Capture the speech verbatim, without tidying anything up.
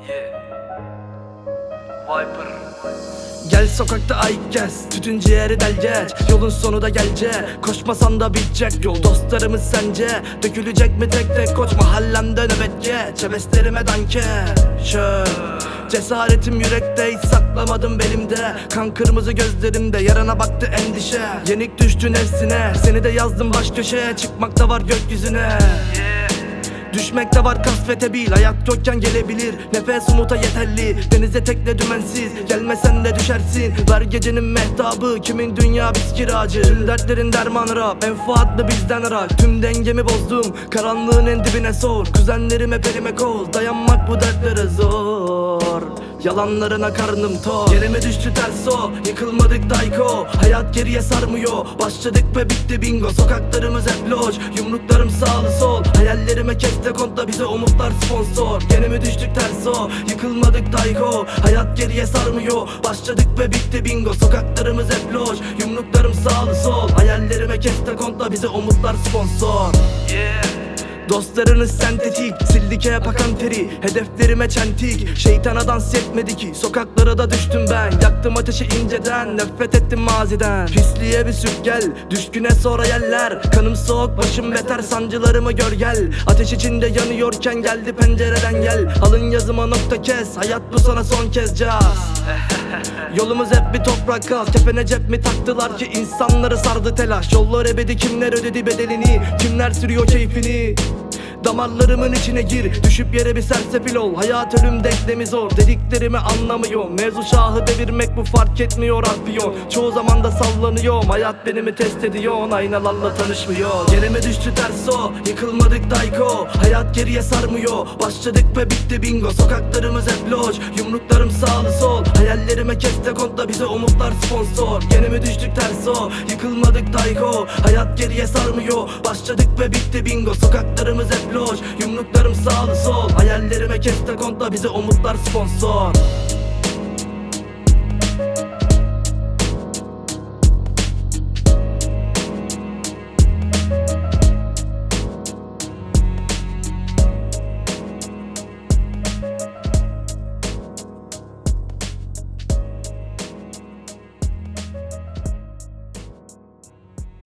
Yeah. Viper. Gel sokakta ay gez, tütün ciğeri del geç. Yolun sonu da gelecek, koşmasan da bitecek yol. Dostlarımız sence dökülecek mi tek tek? Koç mahallemde nöbet geç, heveslerime danke. Şöyle cesaretim yürekte, hiç saklamadım belimde. Kan kırmızı gözlerimde, yarana baktı endişe. Yenik düştü nefsine, seni de yazdım baş köşeye. Çıkmakta var gökyüzüne, Yeah. düşmekte var kasvete bil. Hayat yokken gelebilir, nefes umuta yeterli. Denize tekne dümensiz, gelmesen de düşersin. Ver gecenin mehtabı, kimin dünya biz kiracı. Tüm dertlerin dermanı rap, menfaatlı bizden arak. Tüm dengemi bozdum, karanlığın en dibine sor. Kuzenlerim hep elime koz, dayanmak bu dertlere zor. Yalanlarına karnım tok, yerime düştü ters o. Yıkılmadık dayko, hayat geriye sarmıyor. Başladık ve bitti bingo, sokaklarımız hep loş. Yumruklarım sağlı sol, hayallerime keste konta, bize umutlar sponsor. Gene mi düştük ters o, yıkılmadık dayko, hayat geriye sarmıyor. Başladık ve bitti bingo, sokaklarımız hep loş. Yumruklarım sağlı sol, hayallerime keste konta, bize umutlar sponsor. Yeah. Dostlarınız sentetik, sildik hep akan teri. Hedeflerime çentik, şeytana dans yetmedi ki. Sokaklara da düştüm ben, yaktım ateşi inceden. Nefret ettim maziden, pisliğe bir sürk gel. Düşküne sonra yeller, kanım soğuk başım beter. Sancılarımı gör gel, ateş içinde yanıyorken geldi pencereden gel. Alın yazıma nokta kes, hayat bu sana son kez caz. Yolumuz hep bir toprak kaz, kefene cep mi taktılar ki insanları sardı telaş. Yollar ebedi, kimler ödedi bedelini, kimler sürüyor keyfini. Damarlarımın içine gir, düşüp yere bir sersefil ol. Hayat ölüm denklemi zor, dediklerimi anlamıyor. Mevzu şahı devirmek bu, fark etmiyor arpiyon. Çoğu zaman da sallanıyorum, hayat beni mi test ediyor? Aynalarla tanışmıyor, yerime düştü ters o. Yıkılmadık dayko, hayat geriye sarmıyor. Başladık ve bitti bingo, sokaklarımız hep loş. Yumruklarım sağlı sol, hayallerime keste konta, bize umutlar sponsor. Gene mi düştük ters o, yıkılmadık dayko, hayat geriye sarmıyor. Başladık ve bitti bingo, sokaklarımız hep loş. Yumruklarım sağlı sol, hayallerime keste konta, bize umutlar sponsor.